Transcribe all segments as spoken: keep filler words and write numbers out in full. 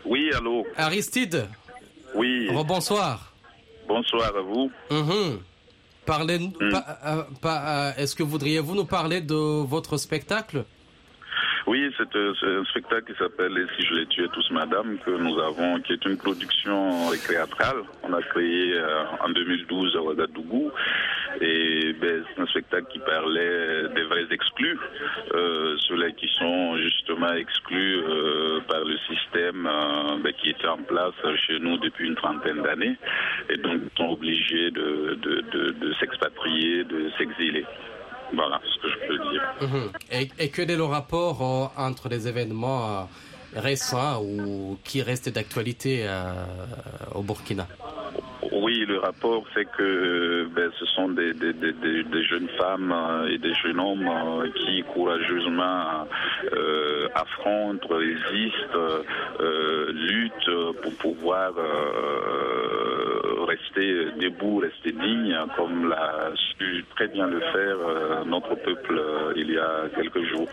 Oui, allô. Aristide. Oui. Rebonsoir. Bonsoir à vous. Mmh. Parlez, mmh. pa, euh, pa, euh, est-ce que voudriez-vous nous parler de votre spectacle? Oui, c'est, euh, c'est un spectacle qui s'appelle « Et si je les tuais tous, madame » que nous avons, qui est une production théâtrale. On a créé euh, en deux mille douze à Ouagadougou. Et ben, c'est un spectacle qui parlait des vrais exclus, euh, ceux-là qui sont justement exclus euh, par le système euh, ben, qui était en place chez nous depuis une trentaine d'années et donc sont obligés de, de, de, de s'expatrier, de s'exiler. Voilà ce que je peux dire. Mmh. Et, et quel est le rapport euh, entre les événements euh, récents ou qui restent d'actualité euh, au Burkina? Oui, le rapport, c'est que ben, ce sont des, des, des, des jeunes femmes et des jeunes hommes qui courageusement euh, affrontent, résistent, euh, luttent pour pouvoir euh, rester debout, rester digne, comme l'a su très bien le faire euh, notre peuple euh, il y a quelques jours.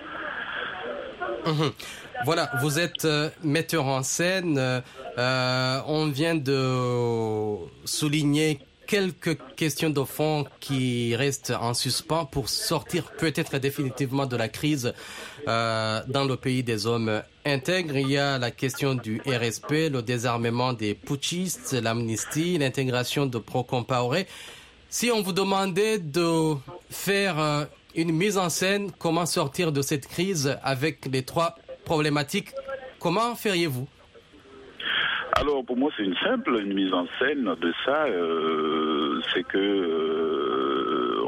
Mmh. Voilà, vous êtes euh, metteur en scène. Euh, on vient de souligner quelques questions de fond qui restent en suspens pour sortir peut-être définitivement de la crise euh, dans le pays des hommes intègres. Il y a la question du R S P, le désarmement des putschistes, l'amnistie, l'intégration de Pro-Compaoré. Si on vous demandait de faire euh, une mise en scène, comment sortir de cette crise avec les trois problématiques, comment feriez-vous? Alors pour moi c'est une simple une mise en scène de ça, euh, c'est que euh,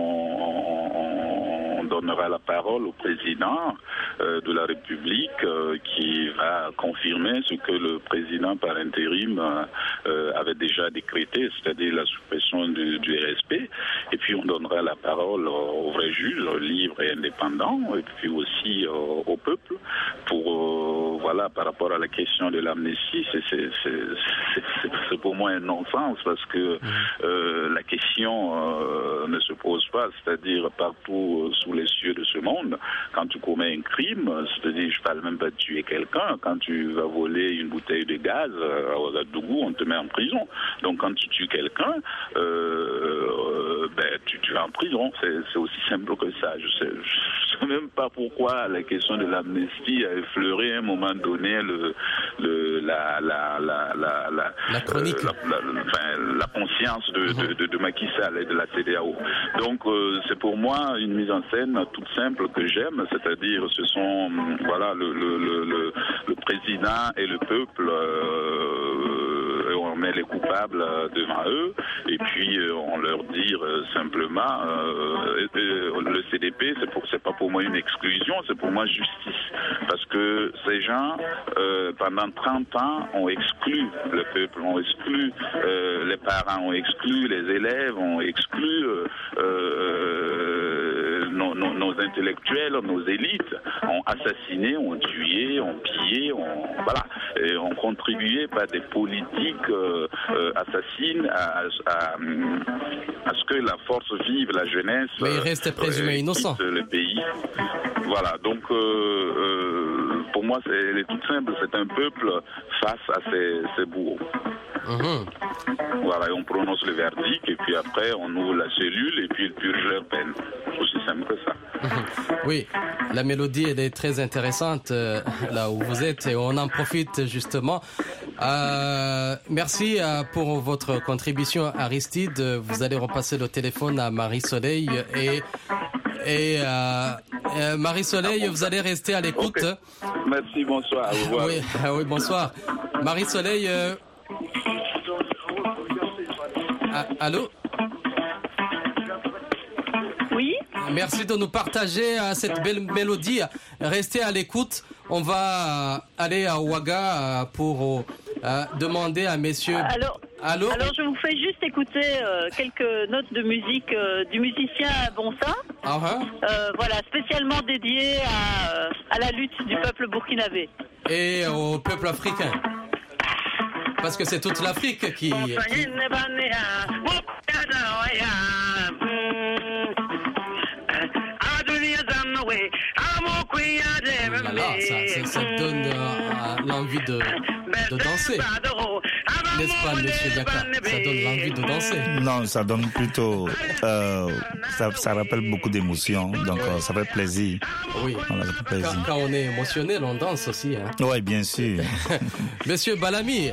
on, on donnera la parole au président euh, de la République euh, qui va confirmer ce que le président par intérim euh, avait déjà décrété, c'est-à-dire la suppression du, du R S P, et puis on donnera la parole au vrai juge libre et indépendant, et puis aussi euh, au peuple pour euh, voilà par rapport à la question de l'amnistie. C'est, c'est, c'est, c'est, c'est pour moi un non-sens parce que euh, la question euh, ne se pose pas, c'est-à-dire partout euh, sous les cieux de ce monde, quand tu commets un crime, c'est-à-dire je parle même pas de tuer quelqu'un, quand tu vas voler une bouteille de gaz euh, à Ouagadougou, on te met en prison. Donc quand tu tues quelqu'un, euh, euh, ben, tu, tu es en prison, c'est, c'est aussi simple que ça. Je sais, je sais même pas pourquoi la question de l'amnistie a effleuré à un moment donné le, le, la, la, la, la, la, la chronique, euh, la, la, enfin, la conscience de, de, de, de Macky Sall et de la C E D E A O. Donc euh, c'est pour moi une mise en scène toute simple que j'aime, c'est-à-dire ce sont voilà le, le, le, le, le président et le peuple. Euh, on met les coupables devant eux et puis euh, on leur dit euh, simplement euh, euh, le C D P c'est pour c'est pas pour moi une exclusion, c'est pour moi justice parce que ces gens euh, pendant trente ans ont exclu le peuple, ont exclu euh, les parents, ont exclu les élèves, ont exclu euh, euh, nos, nos, nos intellectuels, nos élites, ont assassiné, ont tué, ont pillé, ont voilà, et ont contribué par des politiques euh, euh, assassines à, à, à ce que la force vive, la jeunesse. Mais il reste présumé euh, innocent. Le pays. Voilà, donc euh, euh, pour moi, c'est, elle est toute simple, c'est un peuple face à ses, ses bourreaux. Mmh. Voilà, et on prononce le verdict, et puis après, on ouvre la cellule, et puis ils purgent leur peine. Aussi simple que ça. Mmh. Oui, la mélodie, elle est très intéressante euh, là où vous êtes, et on en profite justement. Euh, merci euh, pour votre contribution, Aristide. Vous allez repasser le téléphone à Marie-Soleil, et... Et euh, euh, Marie-Soleil, vous allez rester à l'écoute. Okay. Merci, bonsoir. Au revoir. Oui, oui, bonsoir. Marie-Soleil. Euh... Ah, allô? Oui. Merci de nous partager euh, cette belle mélodie. Restez à l'écoute. On va euh, aller à Ouaga euh, pour euh, demander à messieurs. Alors, allô? alors, je vous fais juste écouter euh, quelques notes de musique euh, du musicien Bonsa. Uh-huh. Euh, voilà, spécialement dédié à, à la lutte du peuple burkinabé. Et au peuple africain. Parce que c'est toute l'Afrique qui... qui... Là, là, ça, ça, ça donne euh, l'envie de... de danser. N'est-ce pas, monsieur Diaka? Ça donne l'envie de danser. Non, ça donne plutôt... Euh, ça, ça rappelle beaucoup d'émotions, donc euh, ça fait plaisir. Oui, voilà, ça fait plaisir. Quand, quand on est émotionnel, on danse aussi. Hein? Oui, bien sûr. Monsieur Balami.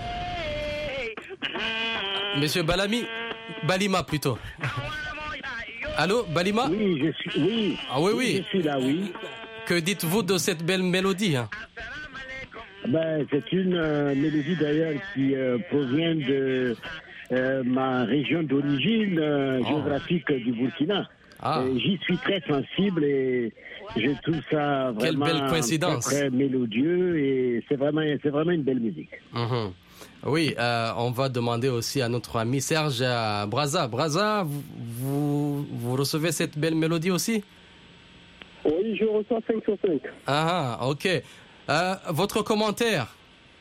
Monsieur Balami. Balima plutôt. Allô, Balima? Oui, je suis, oui. Ah oui, oui. Je suis là, oui. Que dites-vous de cette belle mélodie? Hein? Ben, c'est une euh, mélodie d'ailleurs qui euh, provient de euh, ma région d'origine euh, oh. géographique du Burkina. Ah. J'y suis très sensible et je trouve ça vraiment Quelle belle coïncidence. Très, très mélodieux et c'est vraiment, c'est vraiment une belle musique. Mm-hmm. Oui, euh, on va demander aussi à notre ami Serge à Braza. Braza, vous, vous, vous recevez cette belle mélodie aussi? Oui, je reçois cinq sur cinq. Ah, ok. Euh, votre commentaire?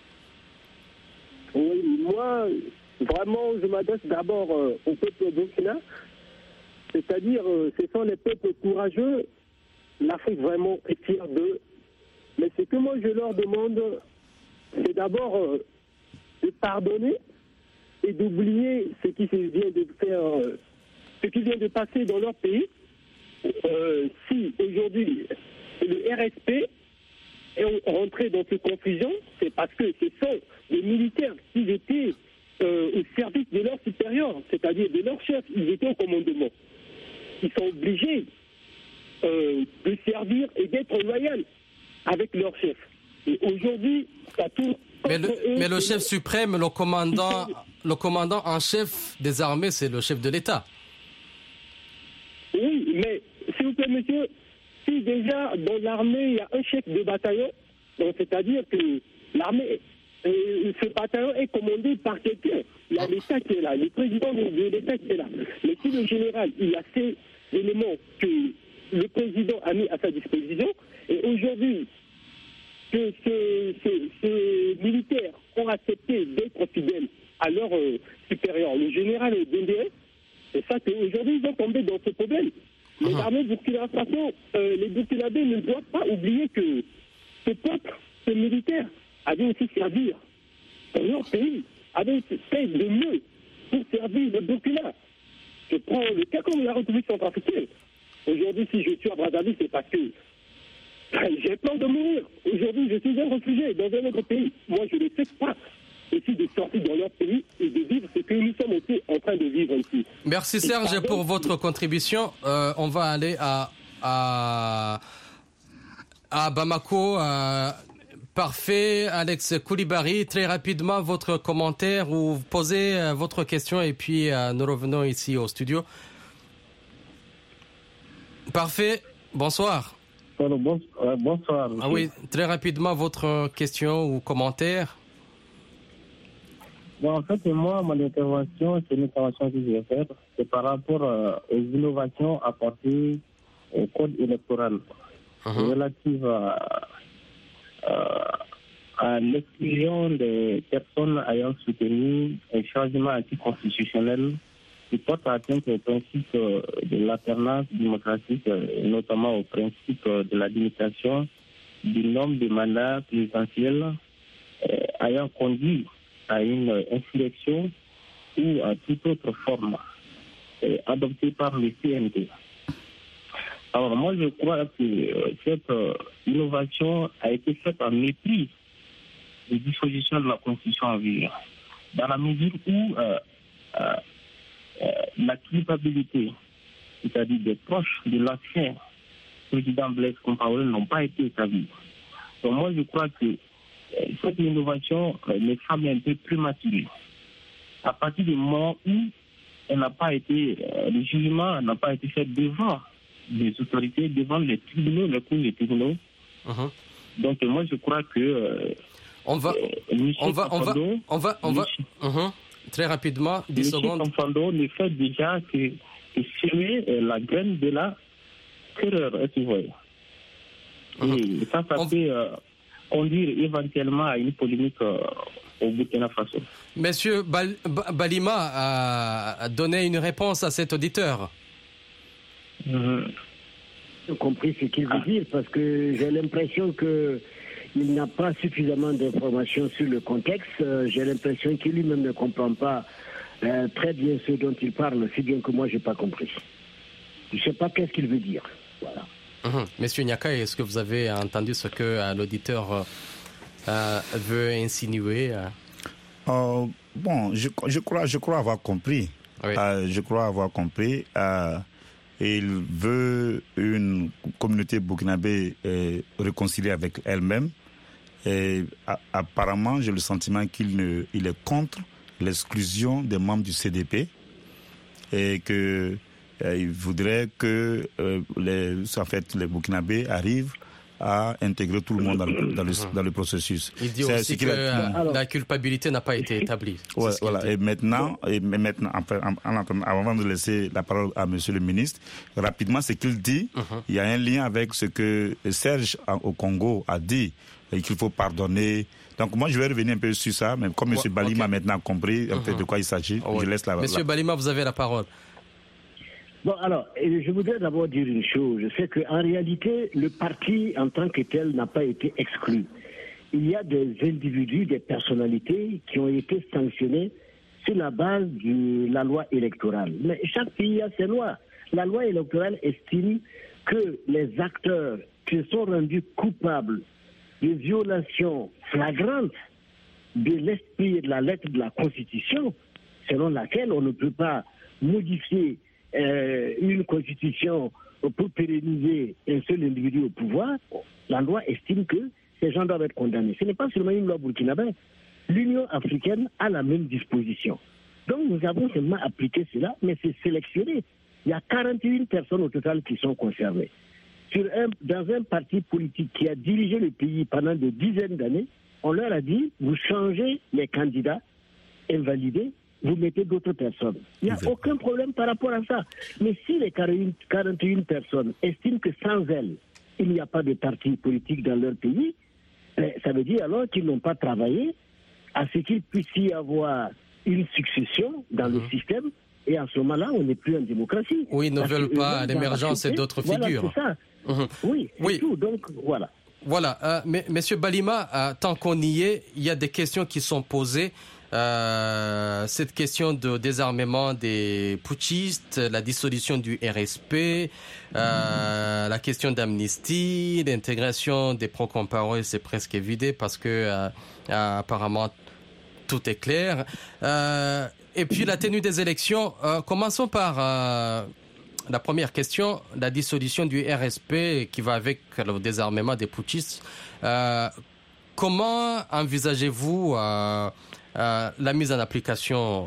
Oui, moi, vraiment, je m'adresse d'abord euh, au peuple burkina. C'est-à-dire, euh, ce sont les peuples courageux. L'Afrique vraiment est fière d'eux. Mais ce que moi, je leur demande, c'est d'abord... Euh, de pardonner et d'oublier ce qui se vient de faire, euh, ce qui vient de passer dans leur pays. Euh, si aujourd'hui le R S P est rentré dans cette confusion, c'est parce que ce sont les militaires qui étaient euh, au service de leurs supérieurs, c'est-à-dire de leurs chefs, ils étaient au commandement. Ils sont obligés euh, de servir et d'être loyaux avec leurs chefs. Et aujourd'hui, ça tourne. Mais le, mais le chef suprême, le commandant, le commandant en chef des armées, c'est le chef de l'État. Oui, mais s'il vous plaît, monsieur, si déjà dans l'armée, il y a un chef de bataillon, donc c'est-à-dire que l'armée, euh, ce bataillon est commandé par quelqu'un. Il y a l'État qui est là, le président de, de l'État qui est là. Mais si le général, il a ces éléments que le président a mis à sa disposition, et aujourd'hui, que ces, ces, ces militaires ont accepté d'être fidèles à leur euh, supérieur, le général Dendé, c'est ça qu'aujourd'hui ils ont tombé dans ce problème. Les armées Burkina Faso, euh, les Burkinabés ne doivent pas oublier que ce peuple, ce militaire, avait aussi servi dans leur pays, avait fait de mieux pour servir le Burkina. Je prends le cas comme la République centrafricaine. Aujourd'hui, si je suis à Brazzaville, c'est parce que j'ai peur de mourir. Aujourd'hui, je suis un réfugié dans un autre pays. Moi, je ne sais pas aussi de sortir dans leur pays et de vivre ce que nous sommes aussi en train de vivre ici. Merci Serge pour votre contribution. Euh, on va aller à, à, à Bamako. Euh, parfait. Alex Koulibaly, très rapidement, votre commentaire ou vous posez euh, votre question et puis euh, nous revenons ici au studio. Parfait. Bonsoir. Bonsoir. Bonsoir ah oui, très rapidement, votre question ou commentaire. Bon, en fait, moi, mon intervention, c'est une intervention que je vais faire, c'est par rapport euh, aux innovations apportées au code électoral uh-huh. relative à, à, à l'exclusion des personnes ayant soutenu un changement anticonstitutionnel qui porte atteinte au principe de l'alternance démocratique, notamment au principe de la limitation du nombre de mandats présidentiels euh, ayant conduit à une insurrection ou à toute autre forme euh, adoptée par le C N D. Alors moi je crois que euh, cette euh, innovation a été faite en mépris des dispositions de la Constitution en vigueur, dans la mesure où euh, euh, Euh, la culpabilité, c'est-à-dire des proches de l'ancien président Blaise Compaoré n'ont pas été établis. Donc moi je crois que euh, cette innovation euh, me semble un peu prématurée. À partir du moment où elle n'a pas été, euh, le jugement n'a pas été fait devant les autorités, devant les tribunaux, les cours des tribunaux. Uh-huh. Donc moi je crois que euh, on va, euh, on va, on va, on va, on va, uh-huh. Très rapidement, dix secondes. M. Confando le fait déjà que, que semer la graine de la terreur, est-ce que vous voyez? Uh-huh. Et ça, ça On... peut euh, conduire éventuellement à une polémique euh, au Burkina Faso. Monsieur Bal- Balima a donné une réponse à cet auditeur. Uh-huh. J'ai compris ce qu'il veut ah. dire parce que j'ai l'impression que il n'a pas suffisamment d'informations sur le contexte. Euh, j'ai l'impression qu'il lui-même ne comprend pas euh, très bien ce dont il parle, si bien que moi, je n'ai pas compris. Je ne sais pas qu'est-ce qu'il veut dire. Voilà. Mmh. Monsieur Nyaka, est-ce que vous avez entendu ce que euh, l'auditeur euh, veut insinuer euh? euh, Bon, je, je, crois, je crois avoir compris. Oui. Euh, je crois avoir compris. Euh, il veut une communauté burkinabé euh, réconciliée avec elle-même. Et a, apparemment, j'ai le sentiment qu'il ne, il est contre l'exclusion des membres du C D P et que euh, il voudrait que euh, les, en fait, les Burkinabés arrivent à intégrer tout le monde dans le, dans le, dans le processus. Il dit c'est, aussi que a... la culpabilité n'a pas été établie. Ouais, voilà. Et maintenant, et maintenant enfin, en, en, avant de laisser la parole à Monsieur le ministre, rapidement, ce qu'il dit, uh-huh. il y a un lien avec ce que Serge au Congo a dit, et qu'il faut pardonner. Donc moi, je vais revenir un peu sur ça, mais comme Monsieur ouais, Balima okay. a maintenant compris un uh-huh. peu de quoi il s'agit, oh, je laisse la parole. Monsieur la... Balima, vous avez la parole. Bon, alors, je voudrais d'abord dire une chose. C'est qu'en réalité, le parti en tant que tel n'a pas été exclu. Il y a des individus, des personnalités qui ont été sanctionnés sur la base de la loi électorale. Mais chaque pays a ses lois. La loi électorale estime que les acteurs qui sont rendus coupables de violations flagrantes de l'esprit et de la lettre de la Constitution, selon laquelle on ne peut pas modifier Euh, une constitution pour pérenniser un seul individu au pouvoir, la loi estime que ces gens doivent être condamnés. Ce n'est pas seulement une loi burkinabé. L'Union africaine a la même disposition. Donc nous avons seulement appliqué cela, mais c'est sélectionné. Il y a quarante et une personnes au total qui sont concernées. Sur un, dans un parti politique qui a dirigé le pays pendant des dizaines d'années, on leur a dit, vous changez les candidats invalidés, vous mettez d'autres personnes. Il n'y a Exactement. aucun problème par rapport à ça. Mais si les quarante et une personnes estiment que sans elles, il n'y a pas de parti politique dans leur pays, ça veut dire alors qu'ils n'ont pas travaillé à ce qu'il puisse y avoir une succession dans mmh. le système, et à ce moment-là, on n'est plus en démocratie. Oui, ils ne veulent pas l'émergence d'autres voilà, figures. C'est ça. Mmh. Oui, c'est oui. tout. Donc, voilà. Voilà. Euh, mais, Monsieur Balima, euh, tant qu'on y est, il y a des questions qui sont posées. Euh, cette question de désarmement des putschistes, la dissolution du R S P, euh, la question d'amnistie, l'intégration des pro-compaorés, c'est presque évident parce que euh, apparemment tout est clair. Euh, et puis la tenue des élections. Euh, commençons par euh, la première question, la dissolution du R S P qui va avec le désarmement des putschistes. Euh, comment envisagez-vous euh, Euh, la mise en application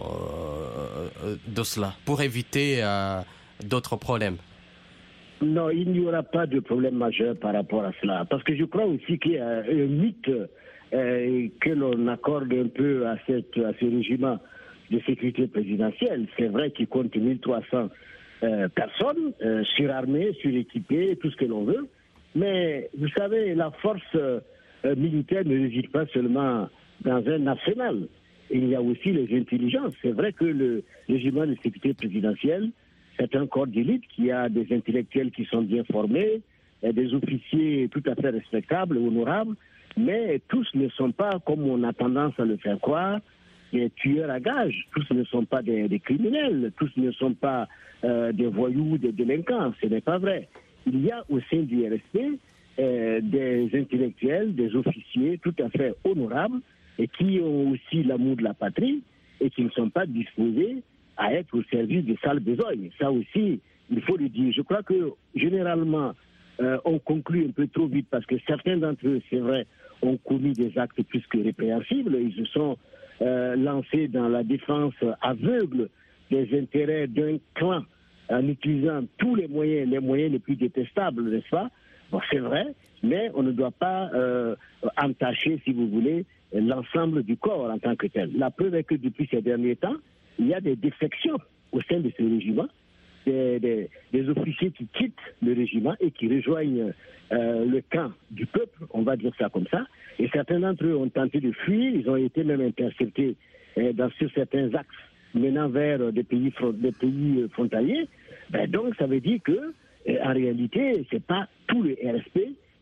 euh, de cela pour éviter euh, d'autres problèmes? Non, il n'y aura pas de problème majeur par rapport à cela. Parce que je crois aussi qu'il y a un mythe euh, que l'on accorde un peu à, cette, à ce régime de sécurité présidentielle. C'est vrai qu'il compte mille trois cents euh, personnes, euh, surarmées, suréquipées, tout ce que l'on veut. Mais vous savez, la force euh, militaire ne réside pas seulement dans un arsenal. Il y a aussi les intelligences. C'est vrai que le régiment de sécurité présidentielle, c'est un corps d'élite qui a des intellectuels qui sont bien formés, des officiers tout à fait respectables, honorables, mais tous ne sont pas, comme on a tendance à le faire croire, des tueurs à gages. Tous ne sont pas des, des criminels, tous ne sont pas euh, des voyous, des délinquants. Ce n'est pas vrai. Il y a au sein du R S P euh, des intellectuels, des officiers tout à fait honorables, et qui ont aussi l'amour de la patrie et qui ne sont pas disposés à être au service de sales besognes. Ça aussi, il faut le dire. Je crois que généralement, euh, on conclut un peu trop vite parce que certains d'entre eux, c'est vrai, ont commis des actes plus que répréhensibles. Ils se sont euh, lancés dans la défense aveugle des intérêts d'un clan en utilisant tous les moyens, les moyens les plus détestables, n'est-ce pas? Bon, c'est vrai, mais on ne doit pas euh, entacher, si vous voulez, l'ensemble du corps en tant que tel. La preuve est que depuis ces derniers temps, il y a des défections au sein de ce régiment, des, des, des officiers qui quittent le régiment et qui rejoignent euh, le camp du peuple, on va dire ça comme ça, et certains d'entre eux ont tenté de fuir, ils ont été même interceptés euh, dans, sur certains axes menant vers des pays, des pays frontaliers. Ben donc ça veut dire que, euh, en réalité, c'est pas tout le R S P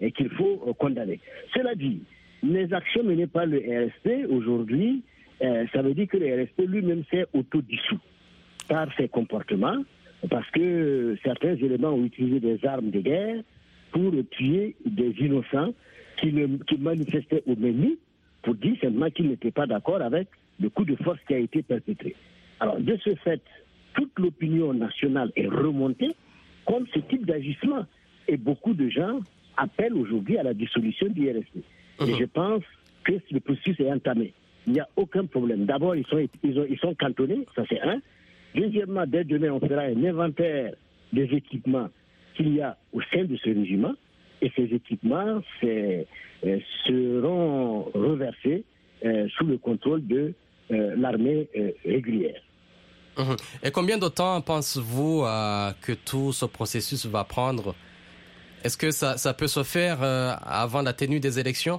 et qu'il faut euh, condamner. Cela dit, les actions menées par le R S P aujourd'hui, euh, ça veut dire que le R S P lui-même s'est autodissous par ses comportements, parce que certains éléments ont utilisé des armes de guerre pour tuer des innocents qui, ne, qui manifestaient au menu pour dire simplement qu'ils n'étaient pas d'accord avec le coup de force qui a été perpétré. Alors, de ce fait, toute l'opinion nationale est remontée contre ce type d'agissement. Et beaucoup de gens appellent aujourd'hui à la dissolution du R S P. Mmh. Et je pense que le processus est entamé. Il n'y a aucun problème. D'abord, ils sont, ils, ont, ils sont cantonnés, ça c'est un. Deuxièmement, dès demain, on fera un inventaire des équipements qu'il y a au sein de ce régiment. Et ces équipements c'est, euh, seront reversés euh, sous le contrôle de euh, l'armée euh, régulière. Mmh. Et combien de temps pensez-vous euh, que tout ce processus va prendre? Est-ce que ça, ça peut se faire euh, avant la tenue des élections?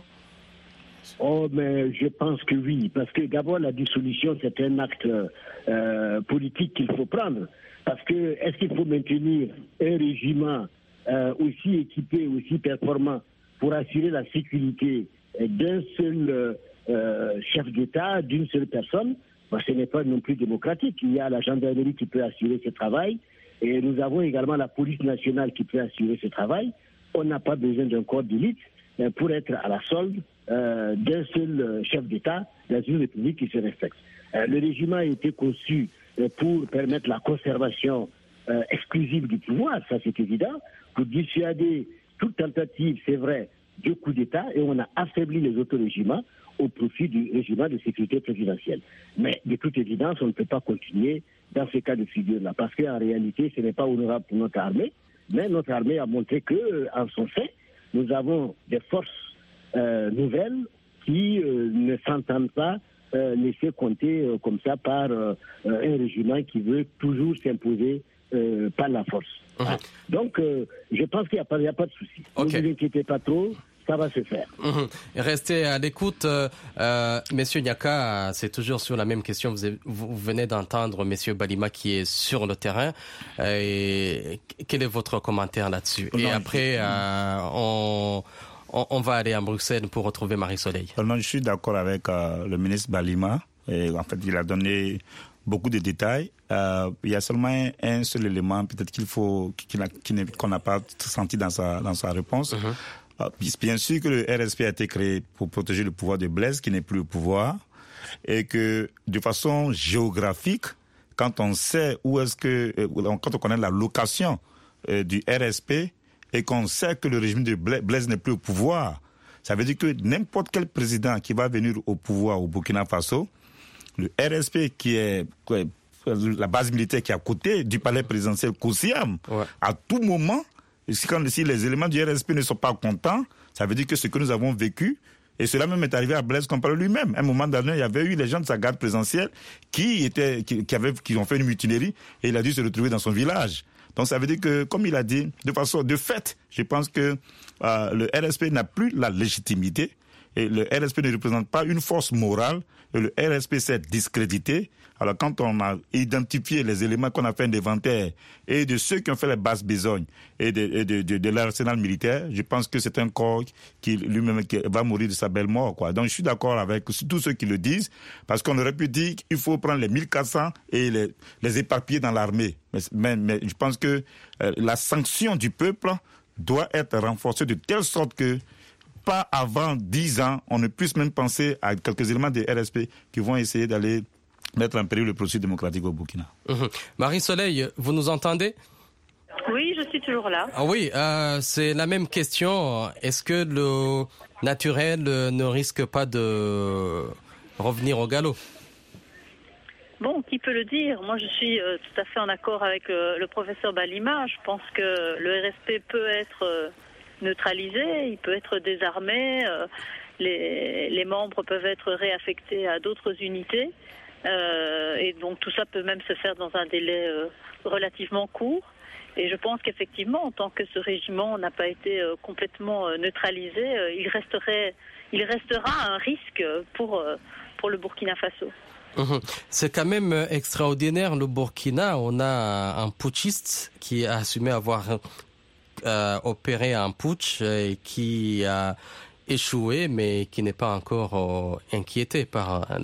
Oh, mais je pense que oui, parce que d'abord la dissolution c'est un acte euh, politique qu'il faut prendre. Parce que est-ce qu'il faut maintenir un régiment euh, aussi équipé, aussi performant pour assurer la sécurité d'un seul euh, chef d'État, d'une seule personne? Ben, ce n'est pas non plus démocratique. Il y a la gendarmerie qui peut assurer ce travail et nous avons également la police nationale qui peut assurer ce travail. On n'a pas besoin d'un corps d'élite pour être à la solde euh, d'un seul chef d'État dans une république qui se respecte. Euh, le régiment a été conçu euh, pour permettre la conservation euh, exclusive du pouvoir, ça c'est évident, pour dissuader toute tentative, c'est vrai, de coup d'État, et on a affaibli les autres régiments au profit du régiment de sécurité présidentielle. Mais de toute évidence, on ne peut pas continuer dans ces cas de figure-là, parce qu'en réalité, ce n'est pas honorable pour notre armée, mais notre armée a montré qu'en son sein, nous avons des forces euh, nouvelles qui euh, ne s'entendent pas euh, laisser compter euh, comme ça par euh, un régiment qui veut toujours s'imposer euh, par la force. Mmh. Ah. Donc, euh, je pense qu'il n'y a, a pas de souci. Okay. Ne vous inquiétez pas trop. Ça va se faire. Mmh. Restez à l'écoute. Euh, Monsieur Nyaka, c'est toujours sur la même question. Vous, avez, vous venez d'entendre Monsieur Balima qui est sur le terrain. Euh, et quel est votre commentaire là-dessus? Et non, après, euh, on, on, on va aller à Bruxelles pour retrouver Marie-Soleil. Non, je suis d'accord avec euh, le ministre Balima. Et en fait, il a donné beaucoup de détails. Euh, il y a seulement un seul élément, peut-être qu'il faut, qu'il a, qu'il qu'on n'a pas senti dans sa, dans sa réponse. Mmh. Bien sûr que le R S P a été créé pour protéger le pouvoir de Blaise, qui n'est plus au pouvoir, et que de façon géographique, quand on sait où est-ce que, quand on connaît la location du R S P, et qu'on sait que le régime de Blaise n'est plus au pouvoir, ça veut dire que n'importe quel président qui va venir au pouvoir au Burkina Faso, le R S P qui est la base militaire qui est à côté du palais présidentiel Koussiam, ouais. À tout moment, Si, quand, si les éléments du R S P ne sont pas contents, ça veut dire que ce que nous avons vécu, et cela même est arrivé à Blaise Compaoré lui-même. À un moment donné, il y avait eu les gens de sa garde présidentielle qui étaient, qui, qui avaient, qui ont fait une mutinerie, et il a dû se retrouver dans son village. Donc ça veut dire que, comme il a dit, de façon, de fait, je pense que euh, le R S P n'a plus la légitimité, et le R S P ne représente pas une force morale, et le R S P s'est discrédité. Alors quand on a identifié les éléments, qu'on a fait un inventaire, et de ceux qui ont fait les basses besognes, et de, et de, de, de l'arsenal militaire, je pense que c'est un corps qui lui-même qui va mourir de sa belle mort, quoi. Donc je suis d'accord avec tous ceux qui le disent, parce qu'on aurait pu dire qu'il faut prendre les mille quatre cents et les, les éparpiller dans l'armée. Mais, mais, mais je pense que euh, la sanction du peuple doit être renforcée de telle sorte que pas avant dix ans, on ne puisse même penser à quelques éléments des R S P qui vont essayer d'aller mettre en péril le processus démocratique au Burkina. Mmh. Marie-Soleil, vous nous entendez? Oui, je suis toujours là. Ah oui, euh, c'est la même question. Est-ce que le naturel ne risque pas de revenir au galop? Bon, qui peut le dire? Moi, je suis euh, tout à fait en accord avec euh, le professeur Balima. Je pense que le R S P peut être euh, neutralisé, il peut être désarmé, euh, les, les membres peuvent être réaffectés à d'autres unités. Euh, et donc tout ça peut même se faire dans un délai euh, relativement court. Et je pense qu'effectivement, en tant que ce régiment n'a pas été euh, complètement euh, neutralisé, euh, il resterait, il restera un risque pour euh, pour le Burkina Faso. Mmh. C'est quand même extraordinaire le Burkina. On a un putschiste qui a assumé avoir euh, opéré un putsch et qui a échoué, mais qui n'est pas encore euh, inquiété par